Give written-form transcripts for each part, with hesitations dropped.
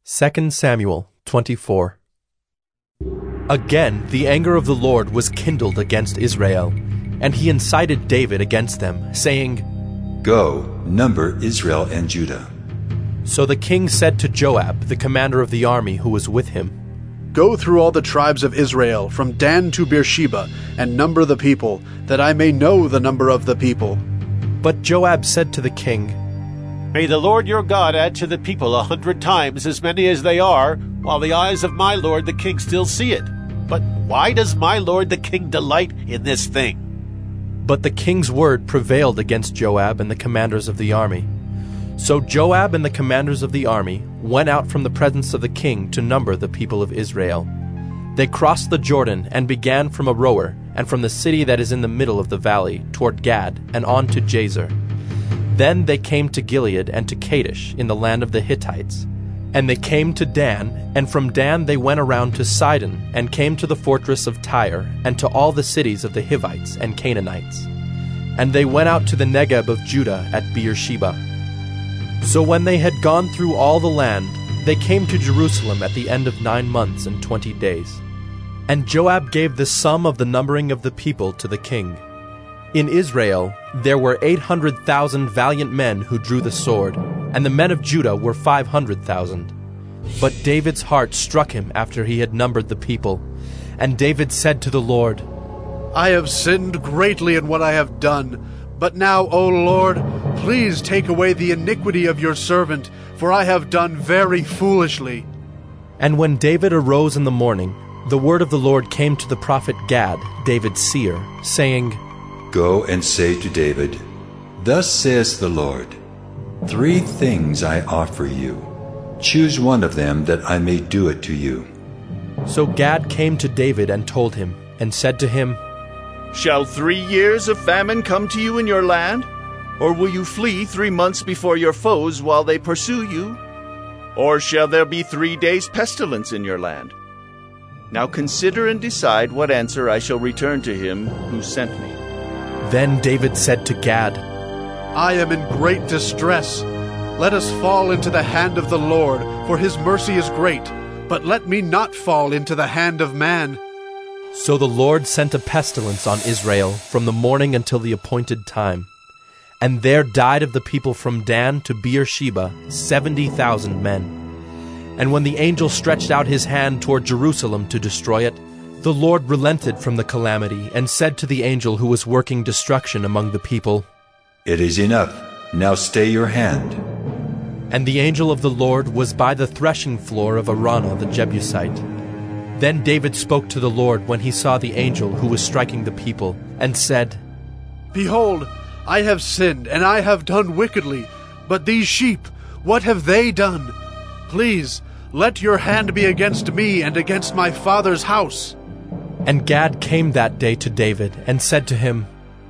2 Samuel 24. Again the anger of the Lord was kindled against Israel, and he incited David against them, saying, Go, number Israel and Judah. So the king said to Joab, the commander of the army who was with him, Go through all the tribes of Israel, from Dan to Beersheba, and number the people, that I may know the number of the people. But Joab said to the king, May the Lord your God add to the people 100 times as many as they are, while the eyes of my lord the king still see it. But why does my lord the king delight in this thing? But the king's word prevailed against Joab and the commanders of the army. So Joab and the commanders of the army went out from the presence of the king to number the people of Israel. They crossed the Jordan and began from Aroer, and from the city that is in the middle of the valley, toward Gad, and on to Jazer. Then they came to Gilead and to Kadesh in the land of the Hittites. And they came to Dan, and from Dan they went around to Sidon, and came to the fortress of Tyre, and to all the cities of the Hivites and Canaanites. And they went out to the Negeb of Judah at Beersheba. So when they had gone through all the land, they came to Jerusalem at the end of 9 months and 20 days. And Joab gave the sum of the numbering of the people to the king. In Israel there were 800,000 valiant men who drew the sword, and the men of Judah were 500,000. But David's heart struck him after he had numbered the people. And David said to the Lord, I have sinned greatly in what I have done. But now, O Lord, please take away the iniquity of your servant, for I have done very foolishly. And when David arose in the morning, the word of the Lord came to the prophet Gad, David's seer, saying, Go and say to David, Thus says the Lord, 3 things I offer you. Choose one of them that I may do it to you. So Gad came to David and told him, and said to him, Shall 3 years of famine come to you in your land? Or will you flee 3 months before your foes while they pursue you? Or shall there be 3 days' pestilence in your land? Now consider and decide what answer I shall return to him who sent me. Then David said to Gad, I am in great distress. Let us fall into the hand of the Lord, for his mercy is great. But let me not fall into the hand of man. So the Lord sent a pestilence on Israel from the morning until the appointed time. And there died of the people from Dan to Beersheba 70,000 men. And when the angel stretched out his hand toward Jerusalem to destroy it, the Lord relented from the calamity and said to the angel who was working destruction among the people, It is enough. Now stay your hand. And the angel of the Lord was by the threshing floor of Araunah the Jebusite. Then David spoke to the Lord when he saw the angel who was striking the people, and said, Behold, I have sinned, and I have done wickedly. But these sheep, what have they done? Please, let your hand be against me and against my father's house. And Gad came that day to David, and said to him,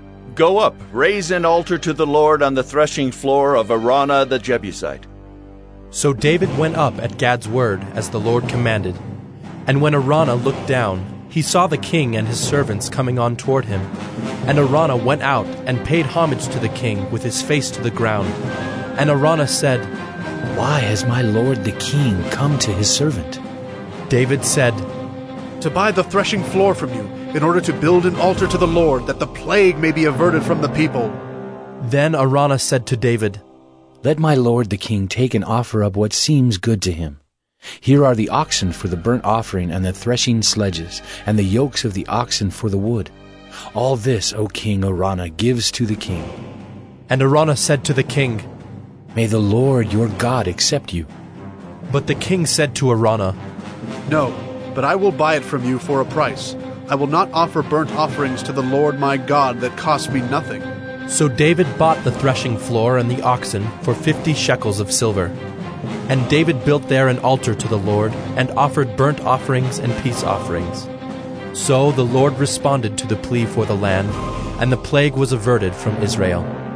Go up, raise an altar to the Lord on the threshing floor of Araunah the Jebusite. So David went up at Gad's word, as the Lord commanded. And when Araunah looked down, he saw the king and his servants coming on toward him. And Araunah went out and paid homage to the king with his face to the ground. And Araunah said, Why has my lord the king come to his servant? David said, To buy the threshing floor from you, in order to build an altar to the Lord, that the plague may be averted from the people. Then Araunah said to David, Let my lord the king take and offer up what seems good to him. Here are the oxen for the burnt offering and the threshing sledges, and the yokes of the oxen for the wood. All this, O king Araunah, gives to the king. And Araunah said to the king, May the Lord your God accept you. But the king said to Araunah, No, but I will buy it from you for a price. I will not offer burnt offerings to the Lord my God that cost me nothing. So David bought the threshing floor and the oxen for 50 shekels of silver. And David built there an altar to the Lord, and offered burnt offerings and peace offerings. So the Lord responded to the plea for the land, and the plague was averted from Israel.